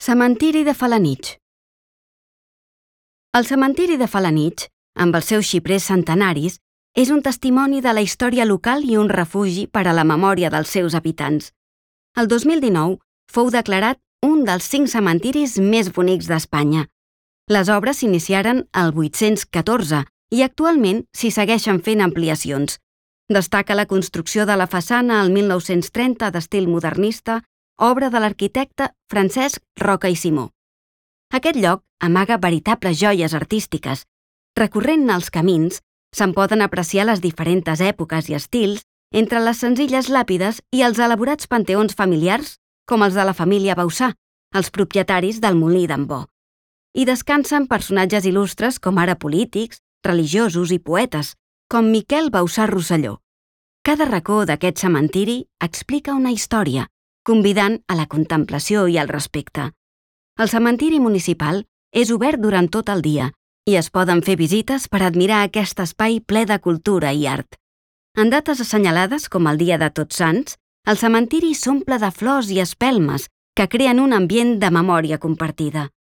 Cementiri de Felanitx. El cementiri de Felanitx, amb els seus xiprers centenaris, és un testimoni de la història local i un refugi per a la memòria dels seus habitants. El 2019 fou declarat un dels 5 cementiris més bonics d'Espanya. Les obres s'iniciaren el 814 i actualment s'hi segueixen fent ampliacions. Destaca la construcció de la façana al 1930 d'estil modernista, obra de l'arquitecte Francesc Roca i Simó. Aquest lloc amaga veritables joies artístiques. Recorrent els camins, se'n poden apreciar les diferents èpoques i estils entre les senzilles làpides i els elaborats panteons familiars, com els de la família Bausà, els propietaris del molí d'en Bo. Hi descansen personatges il·lustres com ara polítics, religiosos i poetes, com Miquel Bausà Rosselló. Cada racó d'aquest cementiri explica una història, convidant a la contemplació i al respecte. El cementiri municipal és obert durant tot el dia i es poden fer visites per admirar aquest espai ple de cultura i art. En dates assenyalades, com el Dia de Tots Sants, el cementiri s'omple de flors i espelmes que creen un ambient de memòria compartida.